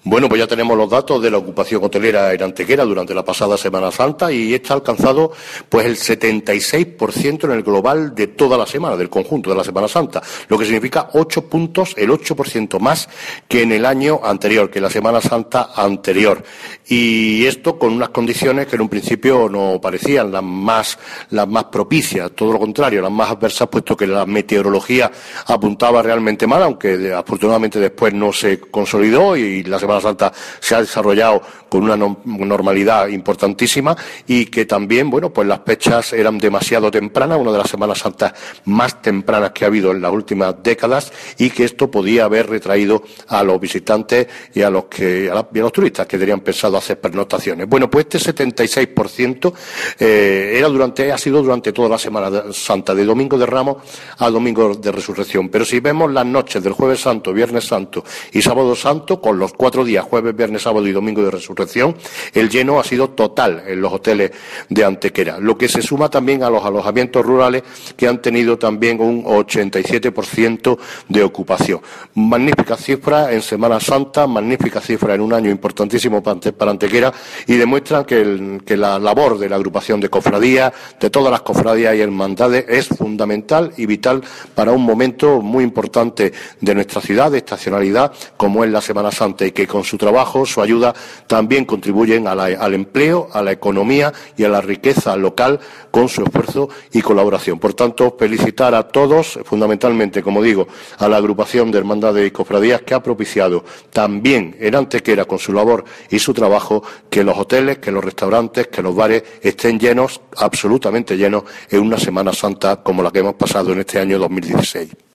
Bueno, pues ya tenemos los datos de la ocupación hotelera en Antequera durante la pasada Semana Santa y esta ha alcanzado pues el 76% en el global de toda la semana, del conjunto de la Semana Santa, lo que significa 8 puntos, el 8% más que en el año anterior, que en la Semana Santa anterior. Y esto con unas condiciones que en un principio no parecían las más propicias, todo lo contrario, las más adversas, puesto que la meteorología apuntaba realmente mal, aunque afortunadamente después no se consolidó y la Semana Santa se ha desarrollado con una normalidad importantísima y que también, bueno, pues las fechas eran demasiado tempranas, una de las Semanas Santas más tempranas que ha habido en las últimas décadas y que esto podía haber retraído a los visitantes y a los turistas que tenían pensado hacer pernoctaciones. Bueno, pues este 76% ha sido durante toda la Semana Santa, de Domingo de Ramos a Domingo de Resurrección. Pero si vemos las noches del Jueves Santo, Viernes Santo y Sábado Santo, con los 4 días, jueves, viernes, sábado y domingo de resurrección, el lleno ha sido total en los hoteles de Antequera, lo que se suma también a los alojamientos rurales que han tenido también un 87% de ocupación. Magnífica cifra en Semana Santa, magnífica cifra en un año importantísimo para Antequera y demuestran que la labor de la agrupación de cofradías, de todas las cofradías y hermandades, es fundamental y vital para un momento muy importante de nuestra ciudad, de estacionalidad, como es la Semana Santa, y que con su trabajo, su ayuda, también contribuyen al empleo, a la economía y a la riqueza local con su esfuerzo y colaboración. Por tanto, felicitar a todos, fundamentalmente, como digo, a la agrupación de hermandades y cofradías que ha propiciado también en Antequera, con su labor y su trabajo, que los hoteles, que los restaurantes, que los bares estén llenos, absolutamente llenos, en una Semana Santa como la que hemos pasado en este año 2016.